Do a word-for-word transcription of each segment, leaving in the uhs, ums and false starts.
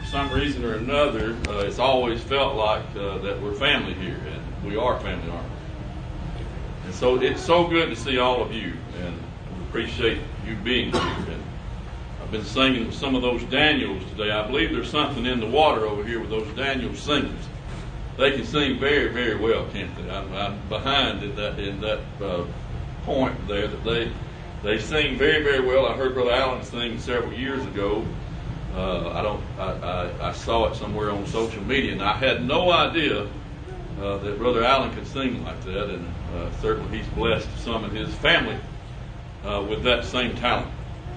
for some reason or another, uh, it's always felt like uh, that we're family here, and we are family, aren't we? And so it's so good to see all of you, and we appreciate you being here. And I've been singing some of those Daniels today. I believe there's something in the water over here with those Daniel singers. They can sing very, very well, can't they? I'm, I'm behind in that in that uh, point there that they they sing very, very well. I heard Brother Allen sing several years ago. Uh, I don't. I, I, I saw it somewhere on social media, and I had no idea uh, that Brother Allen could sing like that. And uh, certainly, he's blessed some of his family uh, with that same talent.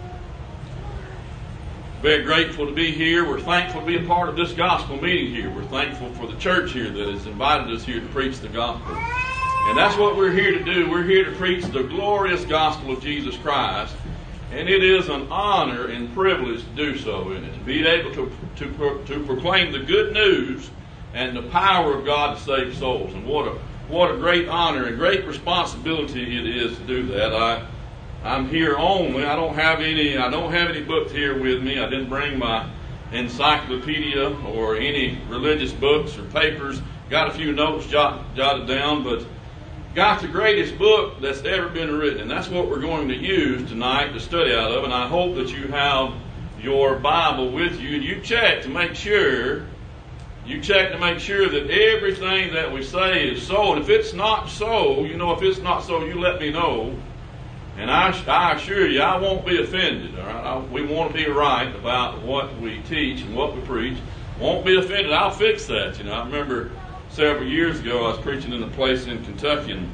Very grateful to be here. We're thankful to be a part of this gospel meeting here. We're thankful for the church here that has invited us here to preach the gospel. And that's what we're here to do. We're here to preach the glorious gospel of Jesus Christ. And it is an honor and privilege to do so in it. To be able to, to, to proclaim the good news and the power of God to save souls. And what a, what a great honor and great responsibility it is to do that. I I'm here only. I don't have any. I don't have any books here with me. I didn't bring my encyclopedia or any religious books or papers. Got a few notes jot, jotted down, but got the greatest book that's ever been written, and that's what we're going to use tonight to study out of. And I hope that you have your Bible with you, and you check to make sure. You check to make sure that everything that we say is so. And if it's not so, you know, if it's not so, you let me know. And I, I assure you, I won't be offended. All right? I, we want to be right about what we teach and what we preach. Won't be offended. I'll fix that. You know, I remember several years ago I was preaching in a place in Kentucky, and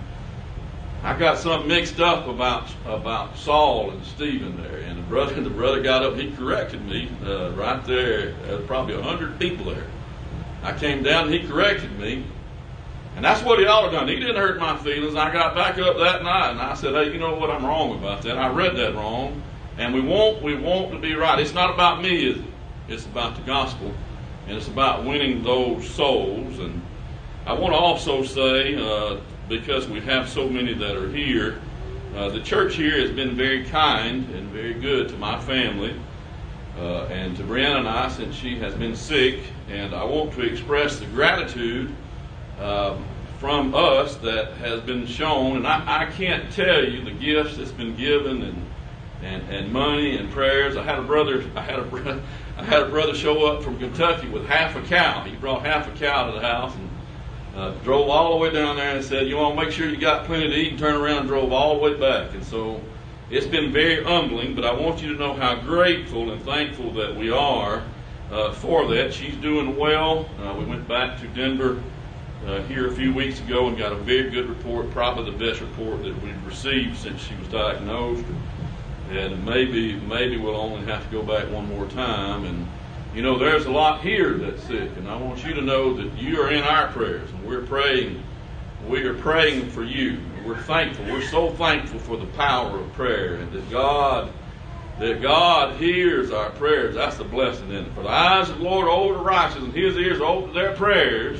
I got something mixed up about about Saul and Stephen there. And the brother, the brother got up and he corrected me uh, right there. There was probably a hundred people there. I came down and he corrected me. And that's what he ought to have done. He didn't hurt my feelings. I got back up that night and I said, hey, you know what? I'm wrong about that. I read that wrong. And we want, we want to be right. It's not about me, is it? It's about the gospel. And it's about winning those souls. And I want to also say, uh, because we have so many that are here, uh, the church here has been very kind and very good to my family. Uh, and to Brianna and I, since she has been sick. And I want to express the gratitude Uh, from us that has been shown, and I, I can't tell you the gifts that's been given, and, and and money and prayers. I had a brother, I had a brother, I had a brother show up from Kentucky with half a cow. He brought half a cow to the house and uh, drove all the way down there and said, "You want to make sure you got plenty to eat," and turned around and drove all the way back. And so it's been very humbling, but I want you to know how grateful and thankful that we are uh, for that. She's doing well. Uh, we went back to Denver Uh, here a few weeks ago and got a very good report, probably the best report that we've received since she was diagnosed. And maybe maybe we'll only have to go back one more time. And you know, there's a lot here that's sick, and I want you to know that you are in our prayers, and we're praying. We are praying for you. And we're thankful. We're so thankful for the power of prayer, and that God that God hears our prayers. That's the blessing in it. For the eyes of the Lord are over the righteous, and His ears are open to their prayers.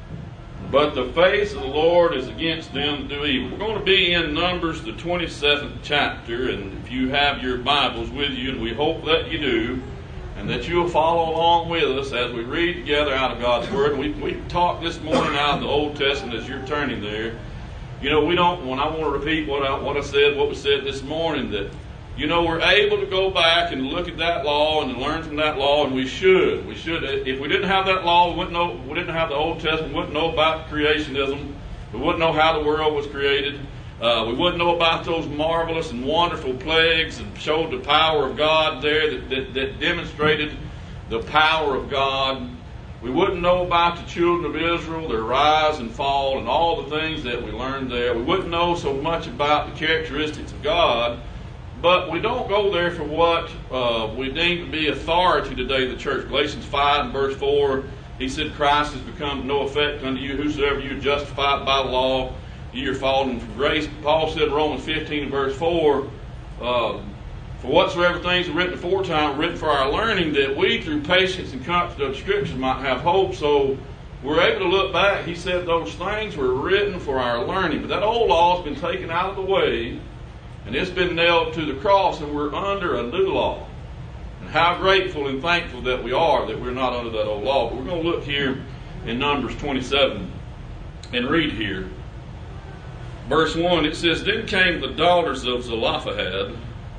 But the face of the Lord is against them that do evil. We're going to be in Numbers, the twenty-seventh chapter, and if you have your Bibles with you, and we hope that you do, and that you'll follow along with us as we read together out of God's Word. And we, we talked this morning out of the Old Testament as you're turning there. You know, we don't, when I want to repeat what I, what I said, what we said this morning, that you know, we're able to go back and look at that law and learn from that law, and we should. We should. If we didn't have that law, we wouldn't know. We didn't have the Old Testament. We wouldn't know about creationism. We wouldn't know how the world was created. Uh, we wouldn't know about those marvelous and wonderful plagues and showed the power of God there that, that, that demonstrated the power of God. We wouldn't know about the children of Israel, their rise and fall, and all the things that we learned there. We wouldn't know so much about the characteristics of God. But we don't go there for what uh, we deem to be authority today in the church. Galatians five and verse four, he said, Christ has become no effect unto you. Whosoever you are justified by the law, ye are fallen from grace. Paul said in Romans fifteen and verse four, uh, for whatsoever things are written aforetime, written for our learning, that we through patience and comfort of the Scriptures might have hope. So we're able to look back. He said those things were written for our learning. But that old law has been taken out of the way, and it's been nailed to the cross, and we're under a new law. How grateful and thankful that we are that we're not under that old law. But we're going to look here in Numbers twenty-seven and read here. Verse one, it says, Then came the daughters of Zelophehad,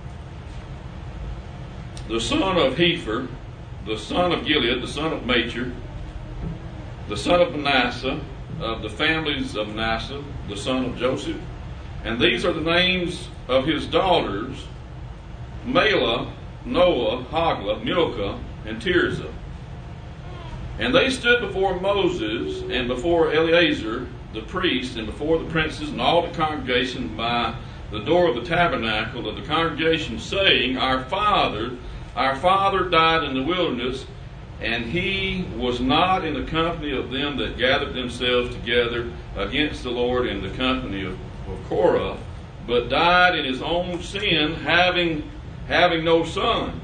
the son of Hepher, the son of Gilead, the son of Machir, the son of Manasseh, of the families of Manasseh, the son of Joseph. And these are the names of his daughters, Mahlah, Noah, Hoglah, Milcah, and Tirzah. And they stood before Moses and before Eleazar the priest and before the princes and all the congregation by the door of the tabernacle of the congregation, saying, Our father, our father died in the wilderness, and he was not in the company of them that gathered themselves together against the Lord in the company of, of Korah, but died in his own sin, having having no sons.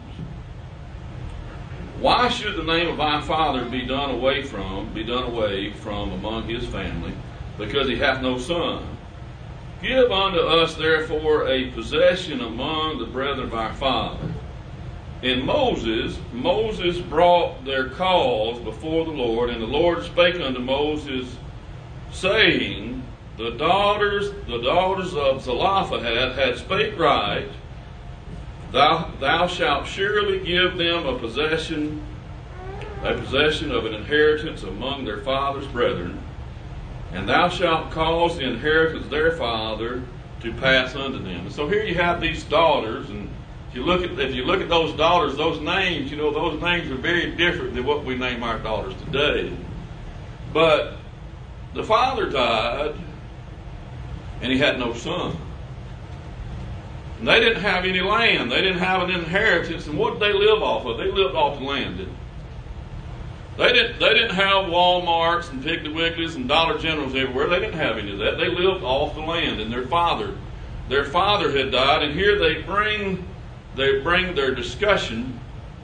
Why should the name of our father be done away from, be done away from among his family, because he hath no son? Give unto us therefore a possession among the brethren of our father. And Moses, Moses brought their cause before the Lord, and the Lord spake unto Moses, saying, The daughters, the daughters of Zelophehad had spake right. Thou, thou shalt surely give them a possession, a possession of an inheritance among their father's brethren, and thou shalt cause the inheritance of their father to pass unto them. And so here you have these daughters, and if you look at if you look at those daughters, those names, you know, those names are very different than what we name our daughters today. But the father died, and he had no son. And they didn't have any land. They didn't have an inheritance. And what did they live off of? They lived off the land, didn't they? They didn't, they didn't have Walmarts and Piggly Wigglies and Dollar Generals everywhere. They didn't have any of that. They lived off the land. And their father, their father had died. And here they bring, they bring their discussion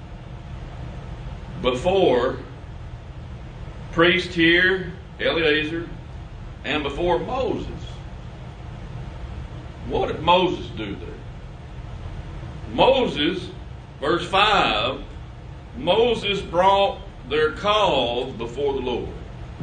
before priest here, Eleazar, and before Moses. What did Moses do there? Moses, verse five, Moses brought their cause before the Lord.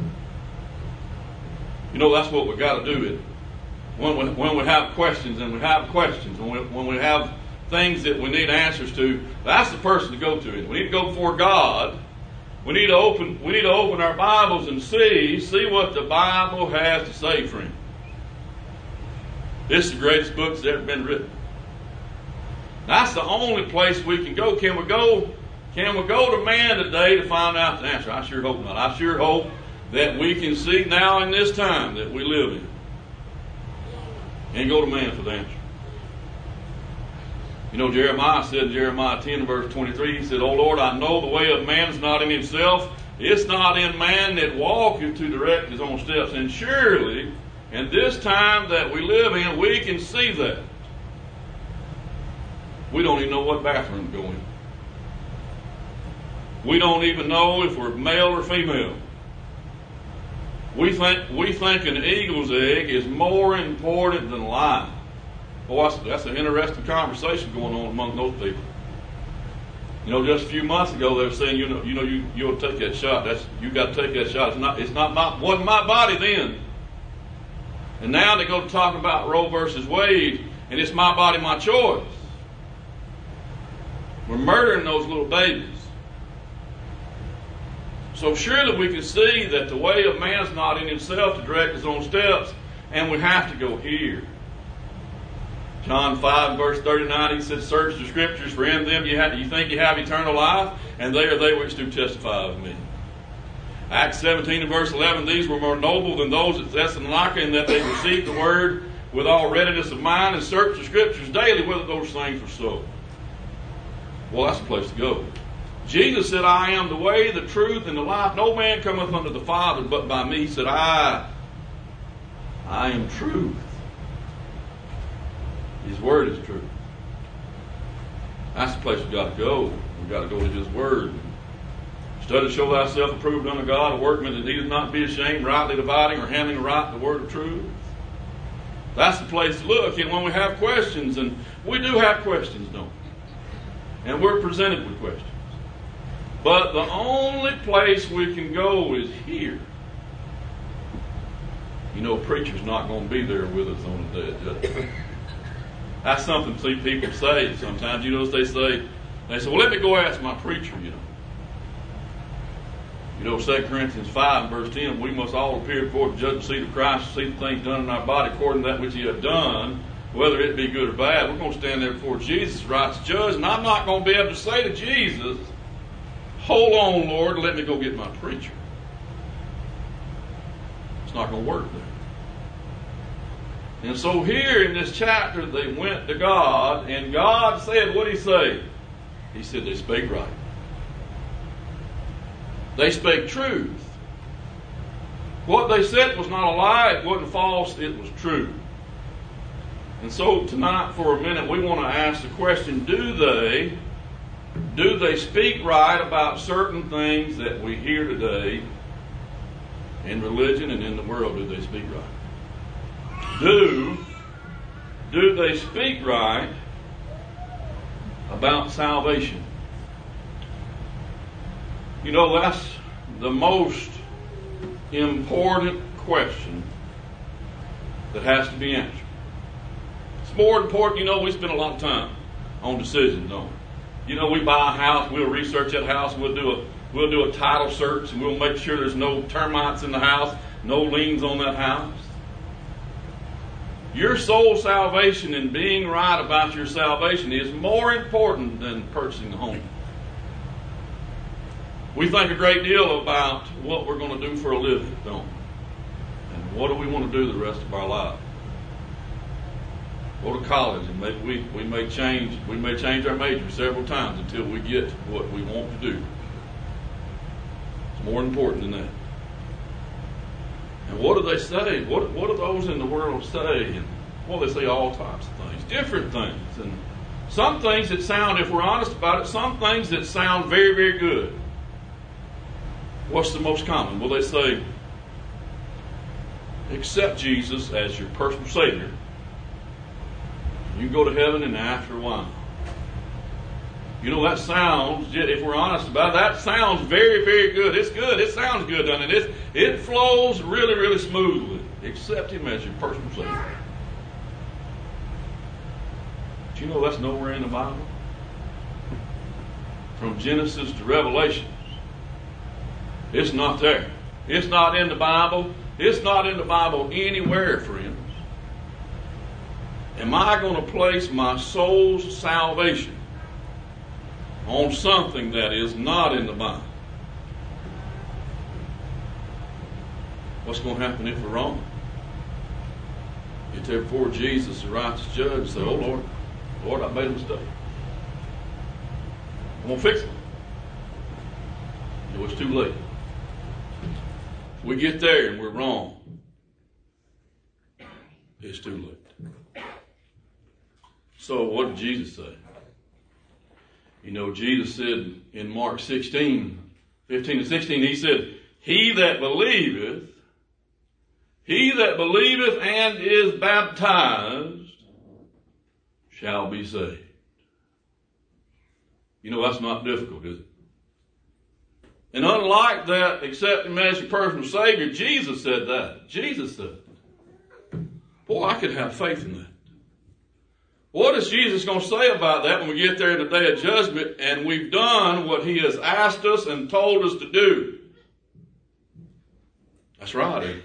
You know, that's what we've got to do. It when we, when we have questions, and we have questions, when we, when we have things that we need answers to, that's the person to go to. We need to go before God. We need to open. We need to open our Bibles and see see what the Bible has to say, friend. This is the greatest book that's ever been written. That's the only place we can go. Can we go? Can we go to man today to find out the answer? I sure hope not. I sure hope that we can see now in this time that we live in, and go to man for the answer. You know, Jeremiah said in Jeremiah ten, verse twenty-three, he said, O Lord, I know the way of man is not in himself. It's not in man that walketh to direct his own steps. And surely, in this time that we live in, we can see that. We don't even know what bathroom to go in. We don't even know if we're male or female. We think we think an eagle's egg is more important than life. Oh, that's, that's an interesting conversation going on among those people. You know, just a few months ago they were saying, you know, you know, you you'll take that shot. That's you got to take that shot. It's not. It's not my. Wasn't my body then. And now they go to talking about Roe versus Wade, and it's my body, my choice. We're murdering those little babies. So surely we can see that the way of man's not in himself to direct his own steps, and we have to go here. John five, verse thirty-nine, he said, Search the Scriptures, for in them you, have, you think you have eternal life, and they are they which do testify of me. Acts seventeen and verse eleven, These were more noble than those at Thessalonica, in that they received the word with all readiness of mind, and searched the Scriptures daily whether those things were so. Well, that's the place to go. Jesus said, I am the way, the truth, and the life. No man cometh unto the Father but by me. He said, I, I am truth. His word is truth. That's the place we've got to go. We've got to go to His word. Study to show thyself approved unto God, a workman that needeth not be ashamed, rightly dividing or handling right the word of truth. That's the place to look. And when we have questions, and we do have questions, don't we? And we're presented with questions. But the only place we can go is here. You know, a preacher's not going to be there with us on the day of judgment. That's something see people say sometimes. You know what they say? They say, well, let me go ask my preacher, you know. You know, Second Corinthians five and verse ten, we must all appear before the judgment seat of Christ to see the things done in our body according to that which he hath done, whether it be good or bad. We're going to stand there before Jesus, righteous judge, and I'm not going to be able to say to Jesus, hold on, Lord, let me go get my preacher. It's not going to work there. And so here in this chapter, they went to God, and God said, what did he say? He said they spake right. They spake truth. What they said was not a lie, it wasn't false, it was true. And so tonight, for a minute, we want to ask the question, do they, do they speak right about certain things that we hear today in religion and in the world? Do they speak right? Do, do they speak right about salvation? You know, that's the most important question that has to be answered. It's more important, you know, we spend a lot of time on decisions, don't we? You know, we buy a house, we'll research that house, we'll do a we'll do a title search, and we'll make sure there's no termites in the house, no liens on that house. Your soul salvation and being right about your salvation is more important than purchasing a home. We think a great deal about what we're going to do for a living, don't we? And what do we want to do the rest of our life? Go to college, and maybe we, we may change we may change our major several times until we get what we want to do. It's more important than that. And what do they say? What, what do those in the world say? And well, they say all types of things, different things. And some things that sound, if we're honest about it, some things that sound very, very good. What's the most common? Well, they say, accept Jesus as your personal Savior. You can go to heaven and after a while. You know, that sounds, if we're honest about it, that sounds very, very good. It's good. It sounds good, doesn't it? It, it flows really, really smoothly. Accept Him as your personal Savior. But you know that's nowhere in the Bible? From Genesis to Revelation, it's not there. It's not in the Bible. It's not in the Bible anywhere, friends. Am I going to place my soul's salvation on something that is not in the Bible? What's going to happen if we're wrong? Get there before Jesus, the righteous judge, and say, oh Lord, Lord, I made a mistake. I'm going to fix it. You know, it's too late. If we get there and we're wrong, it's too late. So what did Jesus say? You know, Jesus said in Mark sixteen, fifteen and sixteen, He said, He that believeth, he that believeth and is baptized shall be saved. You know, that's not difficult, is it? And unlike that, accept Him as your personal Savior, Jesus said that. Jesus said that. Boy, I could have faith in that. What is Jesus going to say about that when we get there in the day of judgment and we've done what He has asked us and told us to do? That's right, isn't it?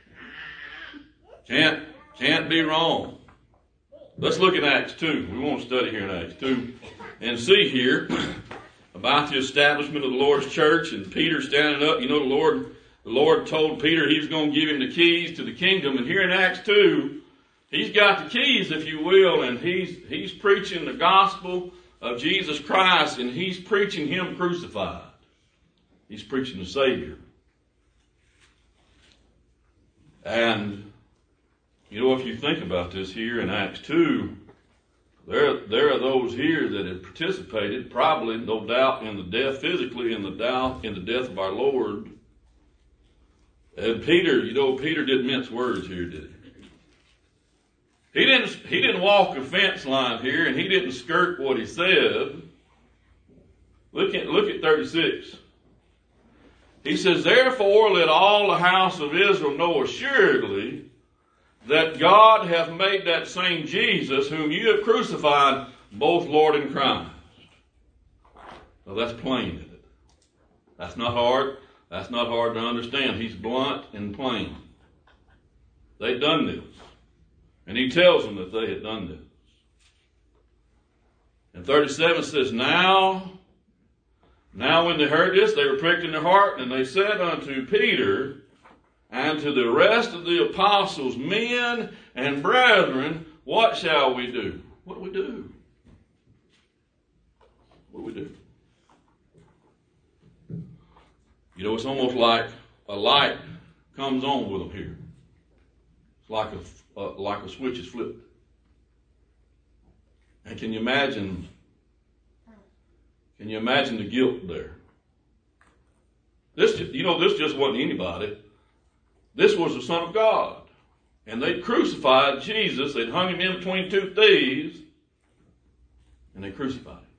Can't, can't be wrong. Let's look at Acts two. We want to study here in Acts two and see here about the establishment of the Lord's church and Peter standing up. You know, the Lord, the Lord told Peter He was going to give him the keys to the kingdom. And here in Acts two, he's got the keys, if you will, and he's he's preaching the gospel of Jesus Christ, and he's preaching Him crucified. He's preaching the Savior. And, you know, if you think about this here in Acts two, there, there are those here that have participated, probably, no doubt, in the death, physically, in the doubt, in the death of our Lord. And Peter, you know, Peter didn't mince words here, did he? He didn't, he didn't walk a fence line here, and he didn't skirt what he said. Look at, look at thirty-six. He says, therefore let all the house of Israel know assuredly that God hath made that same Jesus whom you have crucified both Lord and Christ. Well, that's plain, isn't it? That's not hard. That's not hard to understand. He's blunt and plain. They'd done this. And he tells them that they had done this. And thirty-seven says, Now, now when they heard this, they were pricked in their heart, and they said unto Peter and to the rest of the apostles, Men and brethren, what shall we do? What do we do? What do we do? You know, it's almost like a light comes on with them here. It's like a, uh, like a switch is flipped. And can you imagine, can you imagine the guilt there? This, you know, this just wasn't anybody. This was the Son of God. And they crucified Jesus. They'd hung him in between two thieves. And they crucified him.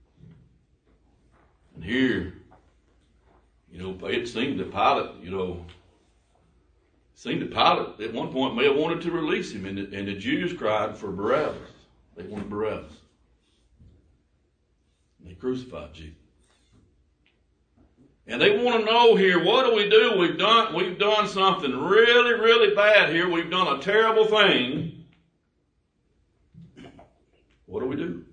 And here, you know, it seemed that Pilate, you know, it seemed that Pilate at one point may have wanted to release him. And the, and the Jews cried for Barabbas. They wanted Barabbas. And they crucified Jesus. And they want to know here, what do we do? We've done, we've done something really, really bad here. We've done a terrible thing. What do we do?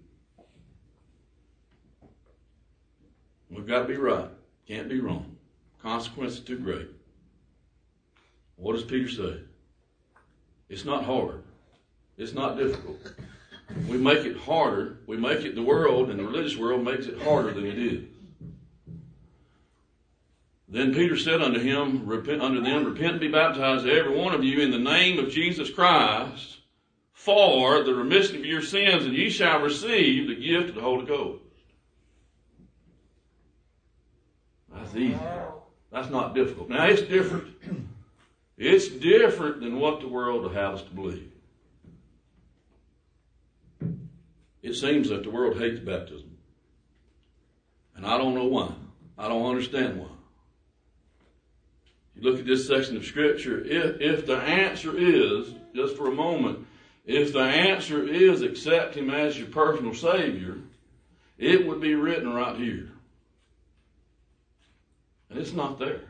We've got to be right. Can't be wrong. Consequences too great. What does Peter say? It's not hard. It's not difficult. We make it harder. We make it, the world and the religious world makes it harder than it is. Then Peter said unto him, repent unto them, repent and be baptized, every one of you, in the name of Jesus Christ, for the remission of your sins, and ye shall receive the gift of the Holy Ghost. That's easy. That's not difficult. Now, it's different. It's different than what the world will have us to believe. It seems that the world hates baptism. And I don't know why. I don't understand why. You look at this section of Scripture, if, if the answer is, just for a moment, if the answer is accept Him as your personal Savior, it would be written right here. And it's not there.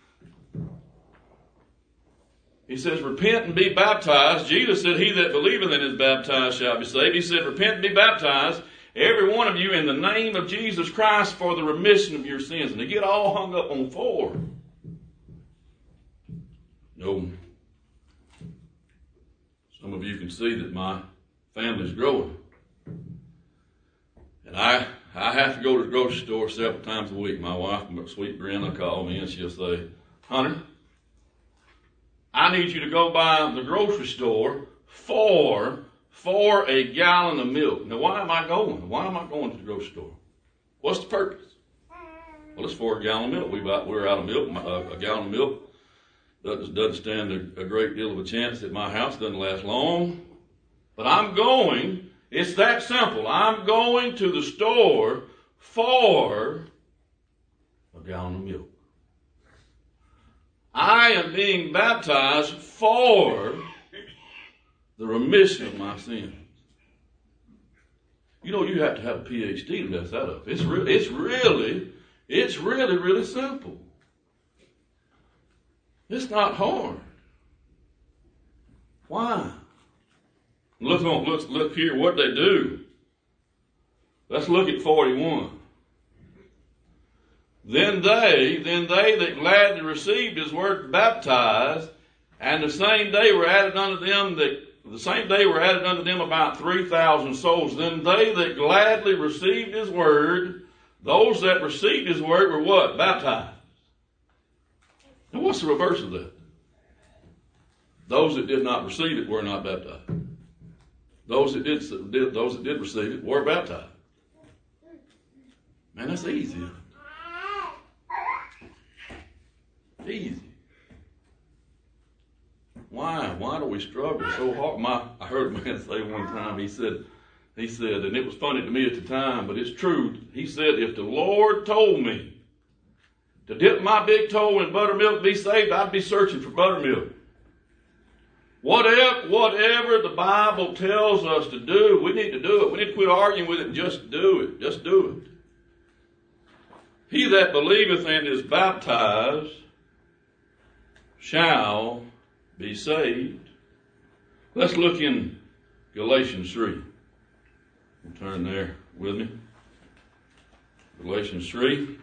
He says, repent and be baptized. Jesus said, he that believeth and is baptized shall be saved. He said, repent and be baptized, every one of you, in the name of Jesus Christ, for the remission of your sins. And they get all hung up on four. No. Some of you can see that my family's growing. And I I have to go to the grocery store several times a week. My wife, sweet Brianna, will call me and she'll say, Hunter, I need you to go by the grocery store for, for a gallon of milk. Now, why am I going? Why am I going to the grocery store? What's the purpose? Well, it's for a gallon of milk. We buy, we're out of milk. A, a gallon of milk doesn't, doesn't stand a, a great deal of a chance that my house doesn't last long. But I'm going, it's that simple. I'm going to the store for a gallon of milk. I am being baptized for the remission of my sins. You know, you have to have a P H D to mess that up. It's, re- it's really, it's really, really simple. It's not hard. Why? Look on, look, look here what they do. Let's look at forty-one. Then they, then they that gladly received his word baptized, and the same day were added unto them that the same day were added unto them about three thousand souls. Then they that gladly received his word, those that received his word were what? Baptized. And what's the reverse of that? Those that did not receive it were not baptized. Those that did, did those that did receive it were baptized. Man, that's easy. Easy. Why? Why do we struggle so hard? My, I heard a man say one time, he said, He said, and it was funny to me at the time, but it's true. He said, if the Lord told me to dip my big toe in buttermilk to be saved, I'd be searching for buttermilk. Whatever, whatever the Bible tells us to do, we need to do it. We need to quit arguing with it and just do it. Just do it. He that believeth and is baptized shall be saved. Let's look in Galatians three. We'll turn there with me. Galatians three.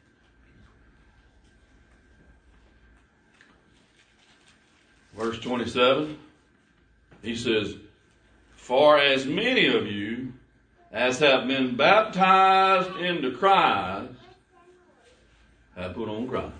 Verse twenty-seven, he says, for as many of you as have been baptized into Christ have put on Christ.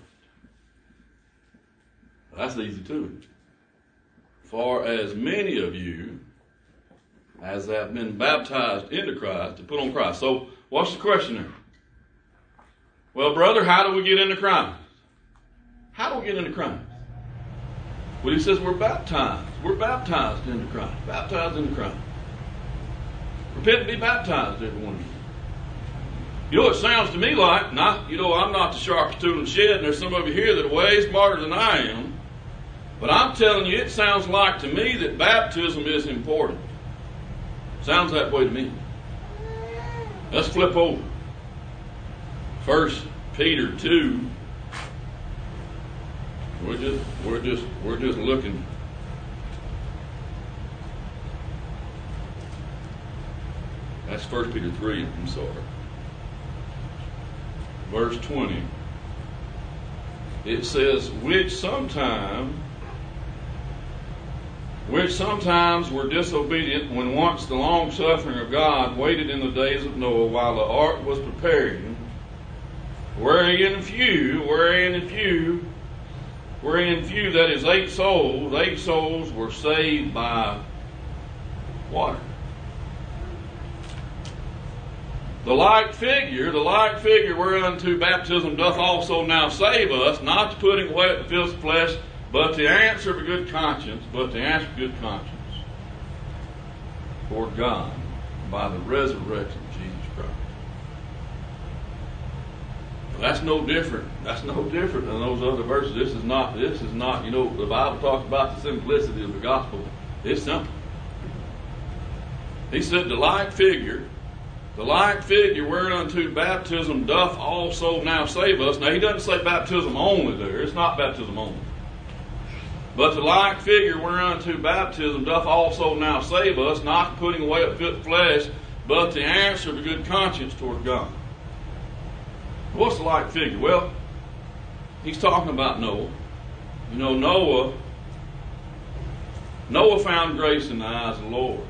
That's easy too. For as many of you as have been baptized into Christ to put on Christ. So what's the question there? Well, brother, how do we get into Christ? How do we get into Christ? Well, he says we're baptized. We're baptized into Christ. Baptized into Christ. Repent and be baptized, every one of you. You know, it sounds to me like, not, you know, I'm not the sharpest tool in the shed, and there's some of you here that are way smarter than I am. But I'm telling you, it sounds like to me that baptism is important. Sounds that way to me. Let's flip over. First Peter two. We're just, we're just, we're just looking. That's First Peter three, I'm sorry. Verse twenty. It says, which sometime, which sometimes were disobedient when once the long suffering of God waited in the days of Noah while the ark was preparing, wherein few, wherein few, wherein few, that is eight souls, eight souls were saved by water. The like figure, the like figure whereunto baptism doth also now save us, not to putting away the filth of flesh, but to answer of a good conscience, but to answer good conscience toward God by the resurrection of Jesus Christ. That's no different. That's no different than those other verses. This is not, this is not, you know, the Bible talks about the simplicity of the gospel. It's simple. He said the like figure, the like figure whereunto baptism doth also now save us. Now he doesn't say baptism only there. It's not baptism only. But the like figure whereunto baptism doth also now save us, not putting away of fit flesh, but the answer of a good conscience toward God. What's the like figure? Well, he's talking about Noah. You know, Noah, Noah found grace in the eyes of the Lord.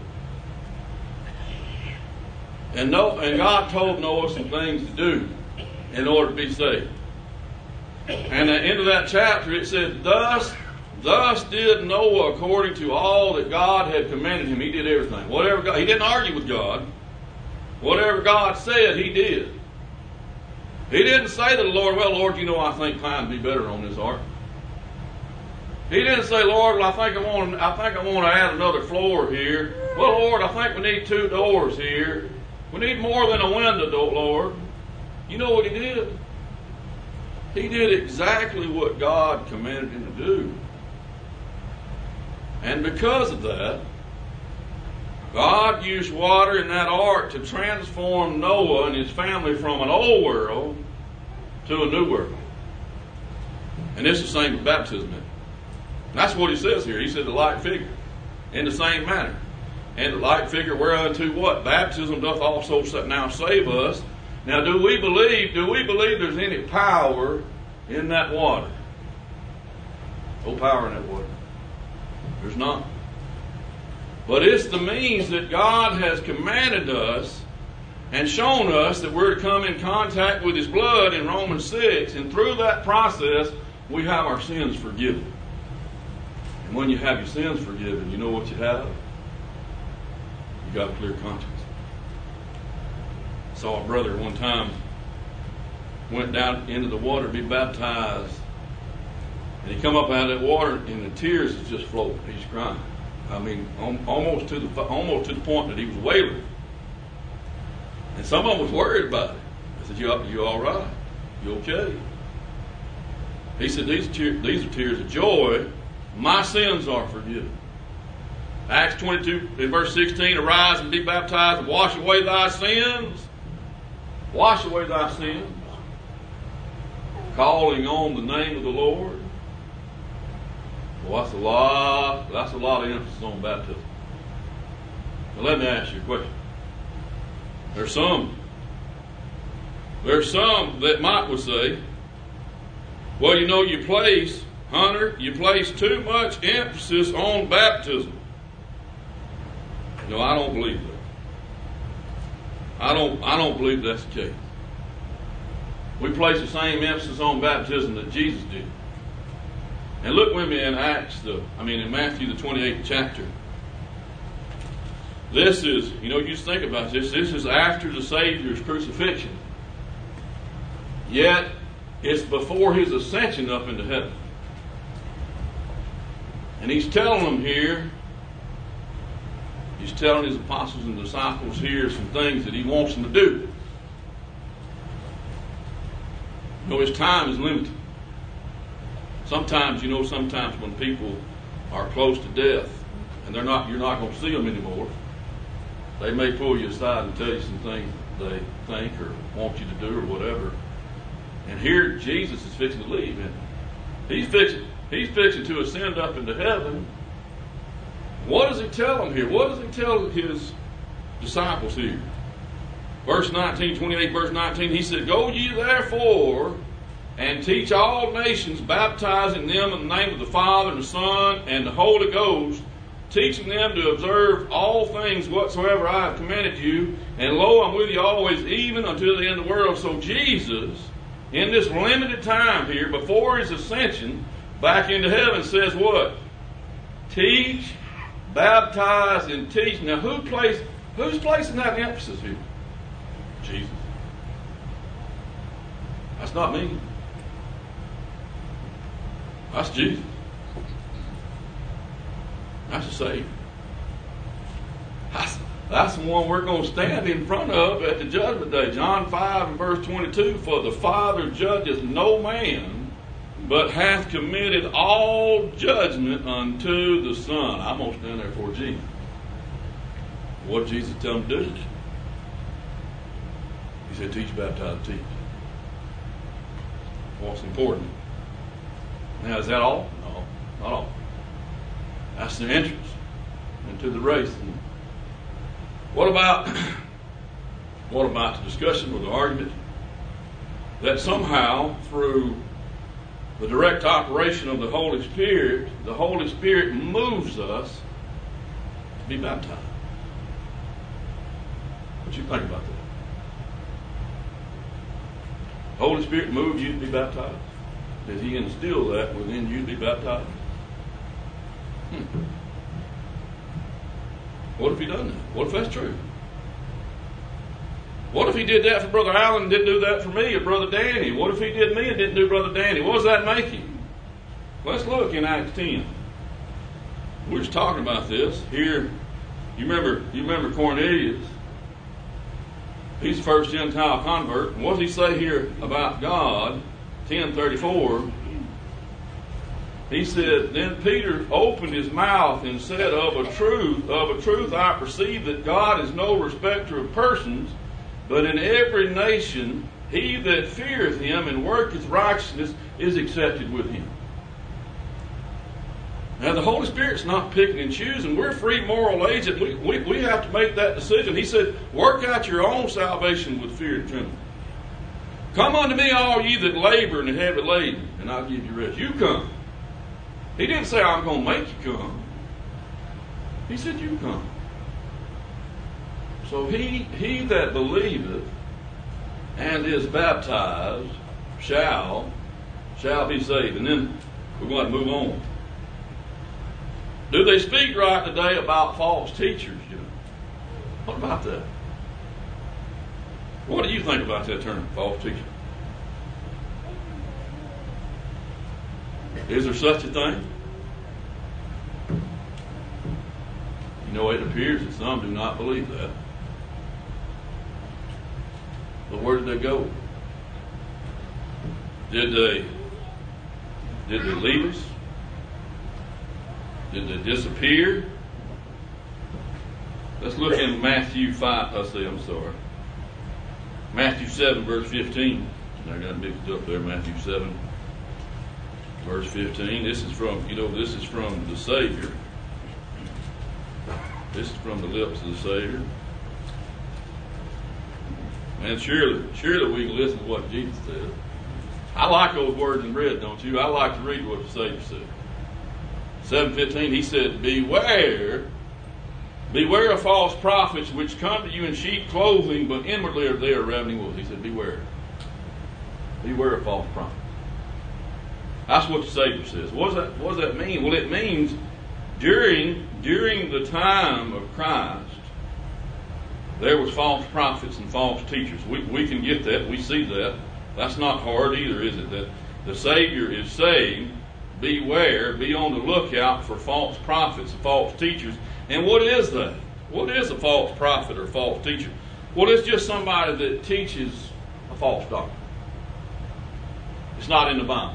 And, Noah, and God told Noah some things to do in order to be saved. And at the end of that chapter it said, Thus, thus did Noah according to all that God had commanded him. He did everything. Whatever God, he didn't argue with God. Whatever God said, he did. He didn't say to the Lord, well, Lord, you know, I think climbing would be better on this ark. He didn't say, Lord, well, I think I want, I think I want to add another floor here. Well, Lord, I think we need two doors here. We need more than a window, Lord. You know what he did? He did exactly what God commanded him to do. And because of that, God used water in that ark to transform Noah and his family from an old world to a new world. And it's the same with baptism. That's what he says here. He said the like figure in the same manner. And the like figure whereunto what? Baptism doth also now save us. Now do we believe, do we believe there's any power in that water? No power in that water. There's not. But it's the means that God has commanded us and shown us that we're to come in contact with His blood in Romans six. And through that process, we have our sins forgiven. And when you have your sins forgiven, you know what you have? You got a clear conscience. I saw a brother one time went down into the water to be baptized. And he come up out of that water and the tears is just flowing. He's crying. I mean, almost to the almost to the point that he was wailing. And some of them was worried about it. I said, you, you all right? You okay? He said, these, te- these are tears of joy. My sins are forgiven. Acts twenty-two, in verse sixteen, arise and be baptized and wash away thy sins. Wash away thy sins. Calling on the name of the Lord. Well, that's a lot, that's a lot of emphasis on baptism. Now let me ask you a question. There's some, there's some that might would say, well, you know, you place, Hunter, you place too much emphasis on baptism. No, I don't believe that. I don't, I don't believe that's the case. We place the same emphasis on baptism that Jesus did. And look with me in Acts, the, I mean in Matthew the twenty-eighth chapter. This is, you know, you just think about this, this is after the Savior's crucifixion. Yet, it's before his ascension up into heaven. And he's telling them here, he's telling his apostles and disciples here some things that he wants them to do. You know, his time is limited. Sometimes, you know, sometimes when people are close to death and they're not, you're not going to see them anymore, they may pull you aside and tell you some things they think or want you to do or whatever. And here Jesus is fixing to leave. And he's fixing, he's fixing to ascend up into heaven. What does he tell them here? What does he tell his disciples here? Verse nineteen, twenty-eight, verse nineteen, he said, go ye therefore and teach all nations, baptizing them in the name of the Father and the Son and the Holy Ghost, teaching them to observe all things whatsoever I have commanded you. And lo, I'm with you always, even unto the end of the world. So Jesus, in this limited time here, before his ascension back into heaven, says what? Teach, baptize, and teach. Now, who place, who's placing that emphasis here? Jesus. That's not me. That's Jesus. That's the Savior. That's, that's the one we're going to stand in front of at the judgment day. John five and verse twenty-two, for the Father judgeth no man, but hath committed all judgment unto the Son. I'm going to stand there for Jesus. What did Jesus tell him to do? He said, teach, baptize, teach. What's important? Now, is that all? No, not all. That's the entrance into the race. And what about what about the discussion or the argument that somehow through the direct operation of the Holy Spirit, the Holy Spirit moves us to be baptized? What you think about that? The Holy Spirit moved you to be baptized? Did he instill that within you to be baptized? Hmm. What if he done that? What if that's true? What if he did that for Brother Allen and didn't do that for me or Brother Danny? What if he did me and didn't do Brother Danny? What does that make him? Let's look in Acts ten. We were just talking about this here. You remember, you remember Cornelius? He's the first Gentile convert. And what does he say here about God? ten thirty-four. He said, then Peter opened his mouth and said, of a truth, of a truth I perceive that God is no respecter of persons, but in every nation he that feareth him and worketh righteousness is accepted with him. Now the Holy Spirit's not picking and choosing. We're free moral agent. We, we, we have to make that decision. He said, work out your own salvation with fear and trembling. Come unto me, all ye that labor and are heavy laden, and I'll give you rest. You come. He didn't say, I'm going to make you come. He said, you come. So he, he that believeth and is baptized shall, shall be saved. And then we're going to move on. Do they speak right today about false teachers? You know? What about that? What do you think about that term, false teacher? Is there such a thing? You know, it appears that some do not believe that. But where did they go? Did they did they leave us? Did they disappear? Let's look in Matthew five. I say, I'm sorry. Matthew seven, verse fifteen. I got mixed up there. Matthew seven, verse fifteen. This is from, you know, this is from the Savior. This is from the lips of the Savior. And surely, surely we can listen to what Jesus said. I like those words in red, don't you? I like to read what the Savior said. seven fifteen, he said, Beware, beware of false prophets which come to you in sheep clothing, but inwardly are they are ravening wolves. He said, beware. Beware of false prophets. That's what the Savior says. What does that, what does that mean? Well, it means during, during the time of Christ, there was false prophets and false teachers. We, we can get that. We see that. That's not hard either, is it? That the Savior is saying, beware, be on the lookout for false prophets and false teachers. And what is that? What is a false prophet or false teacher? Well, it's just somebody that teaches a false doctrine. It's not in the Bible.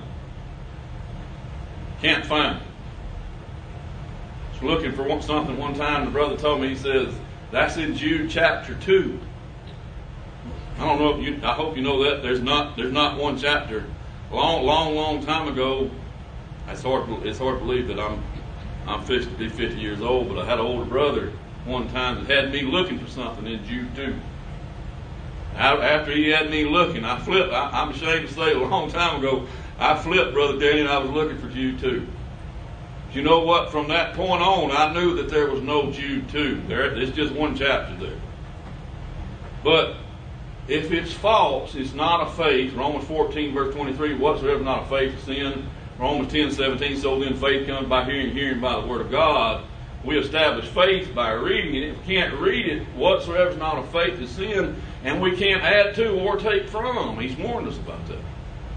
Can't find it. I was looking for one, something one time. The brother told me, he says, that's in Jude chapter two. I don't know if you, I hope you know that. There's not, there's not one chapter. Long, long, long time ago, it's hard, it's hard to believe that I'm, I'm fixed to be fifty years old, but I had an older brother one time that had me looking for something in Jude two. After he had me looking, I flipped. I, I'm ashamed to say, a long time ago, I flipped, Brother Danny, and I was looking for Jude two. But you know what? From that point on, I knew that there was no Jude two. There, it's just one chapter there. But if it's false, it's not a faith. Romans fourteen, verse twenty-three, whatsoever is not a faith is sin. Romans ten, seventeen, so then faith comes by hearing, hearing by the word of God. We establish faith by reading it. If we can't read it, whatsoever is not a faith is sin, and we can't add to or take from. He's warned us about that.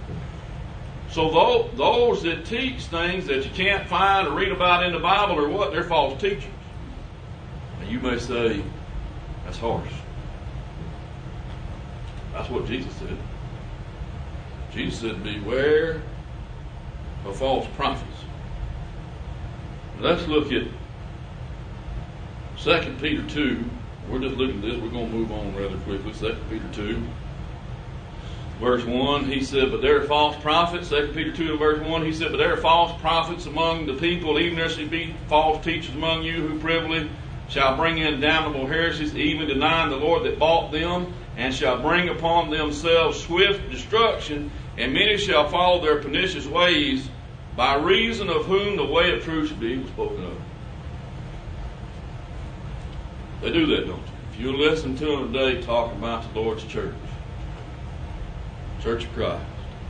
So those that teach things that you can't find or read about in the Bible are what? They're false teachers. And you may say, that's harsh. That's what Jesus said. Jesus said, beware of false prophets. Let's look at Second Peter two. We're just looking at this. We're going to move on rather quickly. Second Peter two. Verse one, he said, but there are false prophets. Second Peter two and verse one, he said, but there are false prophets among the people, even there shall be false teachers among you, who privily shall bring in damnable heresies, even denying the Lord that bought them, and shall bring upon themselves swift destruction, and many shall follow their pernicious ways, by reason of whom the way of truth should be spoken of. They do that, don't you? If you listen to them today talk about the Lord's church, Church of Christ,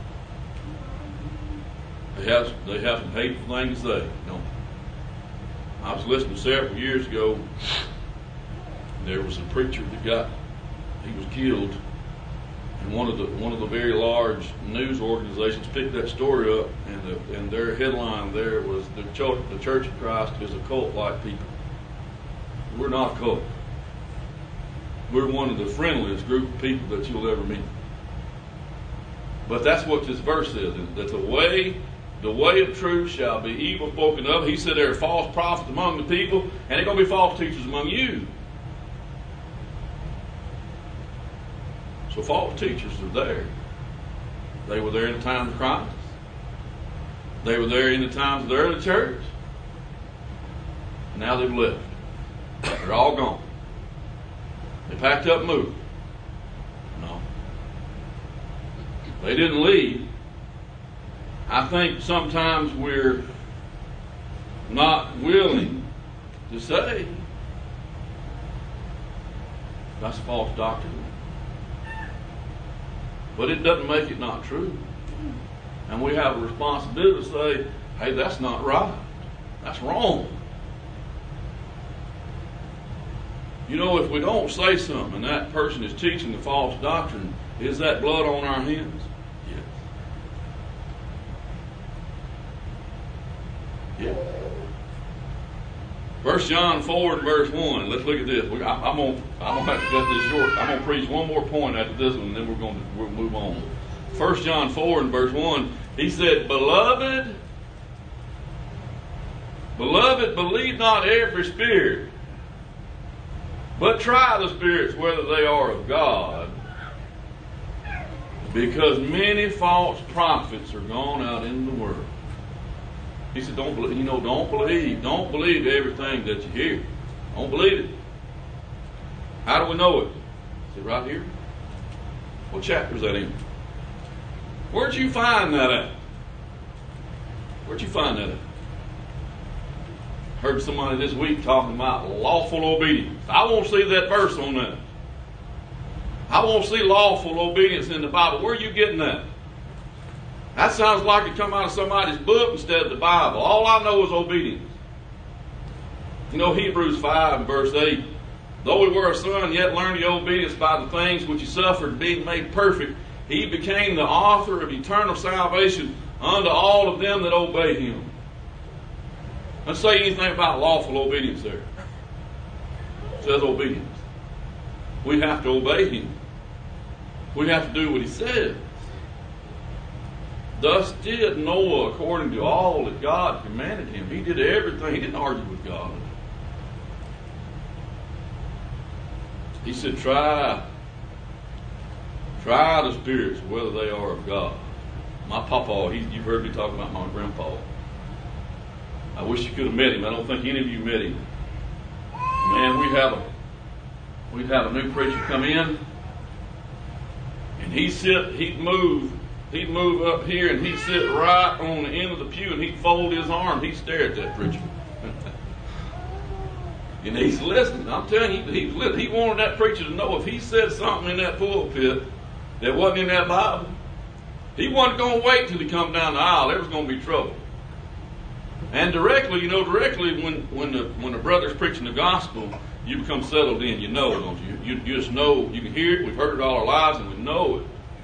they have, they have some hateful things to say, don't they? I was listening several years ago. There was a preacher that got, he was killed, and one of the one of the very large news organizations picked that story up, and the, and their headline there was the church, the Church of Christ is a cult like people. We're not a cult. We're one of the friendliest group of people that you'll ever meet. But that's what this verse says, that the way, the way of truth shall be evil spoken of. He said there are false prophets among the people, and there are going to be false teachers among you. So false teachers are there. They were there in the time of Christ. They were there in the times of the early church. Now they've left. They're all gone. They packed up and moved. No. They didn't leave. I think sometimes we're not willing to say that's false doctrine. But it doesn't make it not true. And we have a responsibility to say, hey, that's not right. That's wrong. You know, if we don't say something and that person is teaching the false doctrine, is that blood on our hands? Yes. Yeah. First John four and verse one. Let's look at this. We, I, I'm gonna, I'm gonna have to cut this short. I'm gonna preach one more point after this one, and then we're gonna we'll move on. First John four and verse one. He said, "Beloved, beloved, believe not every spirit, but try the spirits whether they are of God, because many false prophets are gone out in the world." He said, "Don't believe, you know, don't believe, don't believe everything that you hear. Don't believe it." How do we know it? Is it right here? What chapter is that in? Where'd you find that at? Where'd you find that at? Heard somebody this week talking about lawful obedience. I won't see that verse on that. I won't see lawful obedience in the Bible. Where are you getting that? That sounds like it come out of somebody's book instead of the Bible. All I know is obedience. You know, Hebrews five and verse eight. "Though he were a son, yet learned he obedience by the things which he suffered, being made perfect. He became the author of eternal salvation unto all of them that obey him." Let's say anything about lawful obedience there. It says obedience. We have to obey him. We have to do what he says. "Thus did Noah according to all that God commanded him." He did everything. He didn't argue with God. He said, try, try the spirits, whether they are of God. My papa, he, you've heard me talk about my grandpa. I wish you could have met him. I don't think any of you met him. Man, we have a, we'd have a new preacher come in, and he'd sit, he'd move, He'd move up here and he'd sit right on the end of the pew and he'd fold his arm. He'd stare at that preacher. And he's listening. I'm telling you, he's listening. He wanted that preacher to know if he said something in that pulpit that wasn't in that Bible, he wasn't going to wait till he come down the aisle. There was going to be trouble. And directly, you know, directly when, when the when the brother's preaching the gospel, you become settled in. You know, don't you? You, you just know. You can hear it. We've heard it all our lives, and we know it.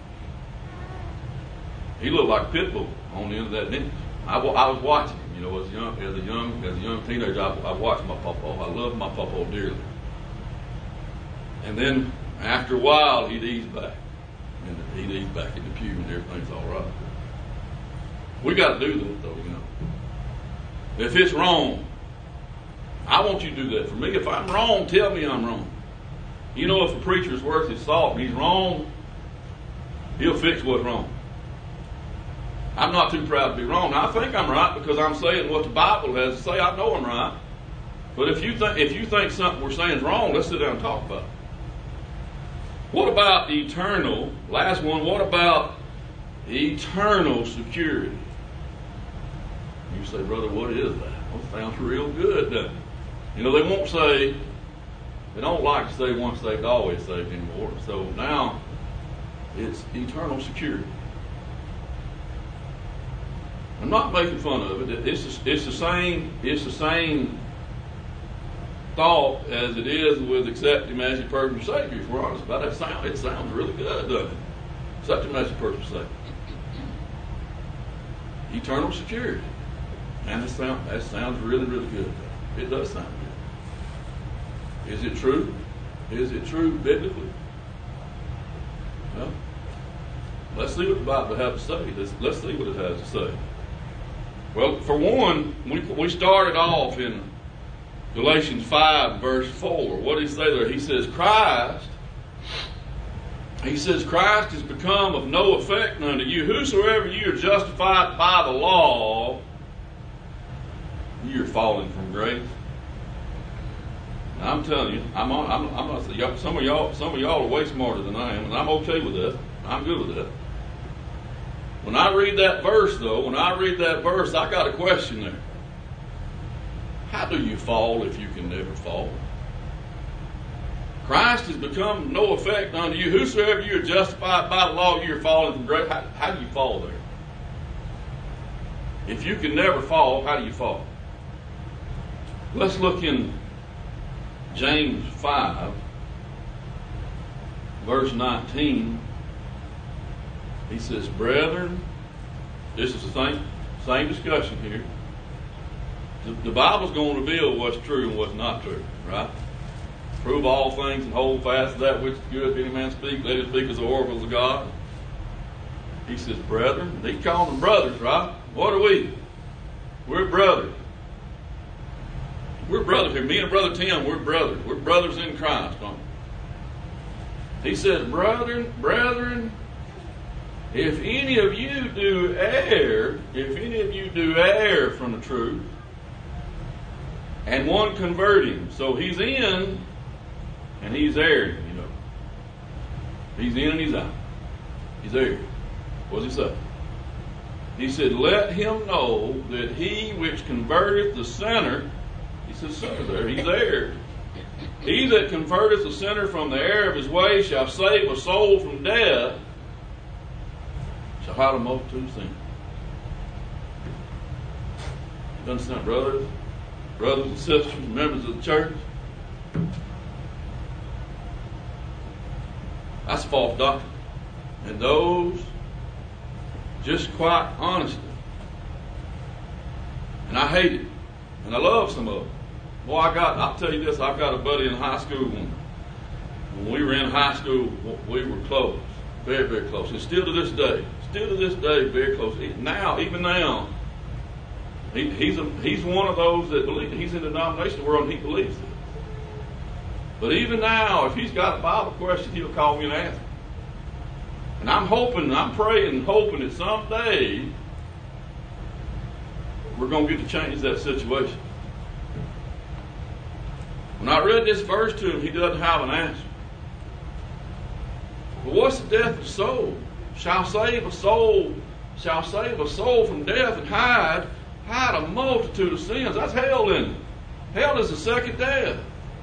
He looked like a Pitbull on the end of that bench. I, I was watching him, you know, as a young, as a young, as a young teenager. I, I watched my papa. I loved my papa dearly. And then after a while, he'd ease back, and he'd ease back in the pew, and everything's all right. We got to do that, though, you know. If it's wrong, I want you to do that for me. If I'm wrong, tell me I'm wrong. You know, if a preacher's worth his salt and he's wrong, he'll fix what's wrong. I'm not too proud to be wrong. I think I'm right because I'm saying what the Bible has to say. I know I'm right. But if you think if you think something we're saying is wrong, let's sit down and talk about it. What about eternal? Last one. What about eternal security? You say, brother, what is that? Well, it sounds real good, doesn't it? You know, they won't say. They don't like to say once saved, always saved anymore. So now it's eternal security. I'm not making fun of it. It's the, it's the same. It's the same thought as it is with accept Him as your personal Savior. If we're honest about it, it sounds, it sounds really good, doesn't it? Accept Him as your personal Savior. Eternal security, and that sounds that sounds really, really good. It does sound good. Is it true? Is it true biblically? Well, let's see what the Bible has to say. Let's, let's see what it has to say. Well, for one, we, we started off in Galatians five, verse four. What did he say there? He says, Christ, he says, Christ has become of no effect unto you. Whosoever you are justified by the law, you're falling from grace. Now, I'm telling you, I'm on, I'm, I'm not, some of y'all, some of y'all are way smarter than I am, and I'm okay with that. I'm good with that. When I read that verse, though, when I read that verse, I got a question there. How do you fall if you can never fall? Christ has become no effect unto you. Whosoever you are justified by the law, you are falling from grace. How, how do you fall there? If you can never fall, how do you fall? Let's look in James five, verse nineteen. He says, brethren, this is the same, same discussion here. The, the Bible's going to reveal what's true and what's not true, right? Prove all things and hold fast to that which is good. If any man speak, let him speak as the oracles of God. He says, brethren. He's calling them brothers, right? What are we? We're brothers. We're brothers here. Me and Brother Tim, we're brothers. We're brothers in Christ, aren't we? He says, brethren, brethren, if any of you do err, if any of you do err from the truth, and one convert him, so he's in and he's erring, you know. He's in and he's out. He's erring. What does he say? He said, let him know that he which converteth the sinner, he says sinner there, he's erred. He that converteth the sinner from the error of his way shall save a soul from death, shall hide a multitude of sins. You understand, brothers? Brothers and sisters, members of the church? That's false doctrine. And those, just quite honestly, and I hate it, and I love some of them. Boy, I got, I'll tell you this, I've got a buddy in high school. When, when we were in high school, we were close, very, very close. And still to this day, still to this day, very close. Now, even now, he, he's a, he's one of those that believe, he's in the denominational world and he believes it. But even now, if he's got a Bible question, he'll call me and ask me. And I'm hoping, I'm praying and hoping that someday we're going to get to change that situation. When I read this verse to him, he doesn't have an answer. But what's the death of the soul? Shall save a soul, shall save a soul from death and hide, hide a multitude of sins. That's hell, isn't it? Hell is the second death.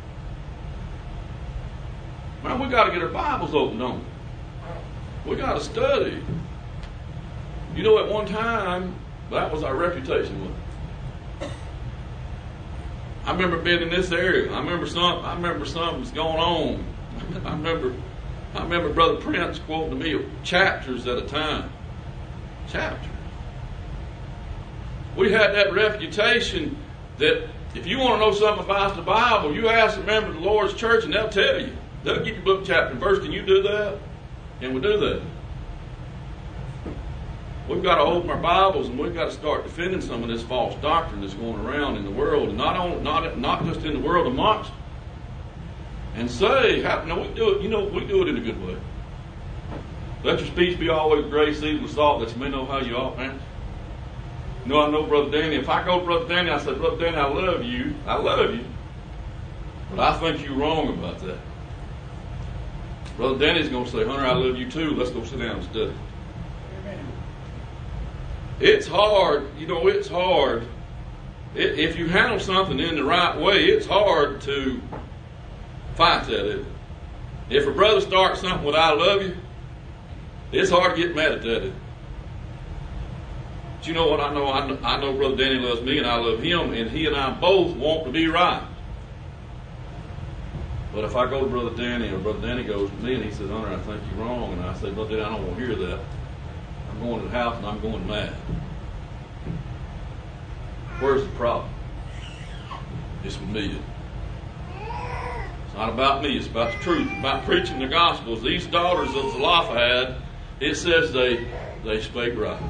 Man, we got to get our Bibles open, don't we? We got to study. You know, at one time, that was our reputation, wasn't it? I remember being in this area. I remember some. I remember something was going on. I remember. I remember Brother Prince quoting to me chapters at a time. Chapters. We had that reputation that if you want to know something about the Bible, you ask a member of the Lord's church and they'll tell you. They'll give you book, chapter, and verse. Can you do that? Can we do that? We've got to open our Bibles and we've got to start defending some of this false doctrine that's going around in the world, and not on, not not just in the world amongst. And say, how, no, we do it. You know, we do it in a good way. Let your speech be always grace, seasoned with salt, that you may know how you ought, man. You know, I know Brother Danny. If I go to Brother Danny, I say, Brother Danny, I love you. I love you. But I think you're wrong about that. Brother Danny's going to say, Hunter, I love you too. Let's go sit down and study. Amen. It's hard. You know, it's hard. It, if you handle something in the right way, it's hard to fight that. Isn't it? If a brother starts something with I love you, it's hard to get mad at that. Isn't it? But you know what I know? I know, I know Brother Danny loves me and I love him, and he and I both want to be right. But if I go to Brother Danny, or Brother Danny goes to me and he says, Hunter, I think you're wrong, and I say, Brother Danny, I don't want to hear that. I'm going to the house and I'm going mad. Where's the problem? It's with me. It's not about me, it's about the truth, about preaching the gospels. These daughters of Zelophehad, it says they they spake right.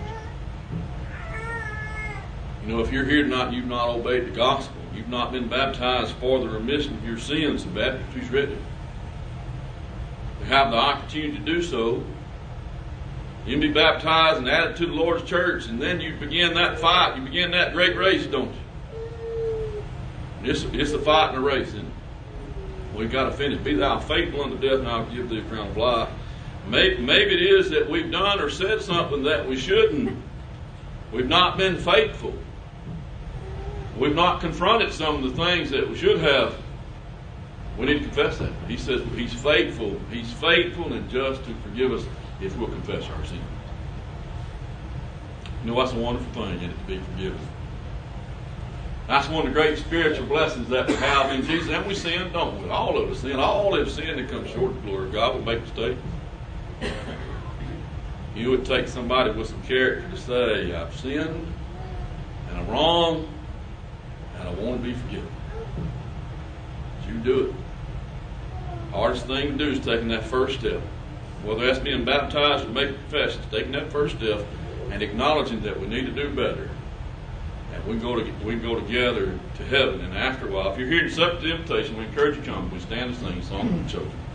You know, if you're here tonight and you've not obeyed the gospel, you've not been baptized for the remission of your sins, the baptistry's written. You have the opportunity to do so. You can be baptized and added to the Lord's church, and then you begin that fight. You begin that great race, don't you? It's, it's a fight and a race, isn't it? We've got to finish. Be thou faithful unto death, and I'll give thee a crown of life. Maybe, maybe it is that we've done or said something that we shouldn't. We've not been faithful. We've not confronted some of the things that we should have. We need to confess that. He says he's faithful. He's faithful and just to forgive us if we'll confess our sins. You know, that's a wonderful thing, isn't it, to be forgiven. That's one of the great spiritual blessings that we have in Jesus. And we sin, don't we? All of us sin. All have sinned and come short of the glory of God. We make mistakes. You would take somebody with some character to say, I've sinned and I'm wrong. and I want to be forgiven. You do it. Hardest thing to do is taking that first step. Whether that's being baptized or making confessions, taking that first step and acknowledging that we need to do better. And we go to we go together to heaven. And after a while, if you're here to accept the invitation, we encourage you to come. We stand and sing a song for the children.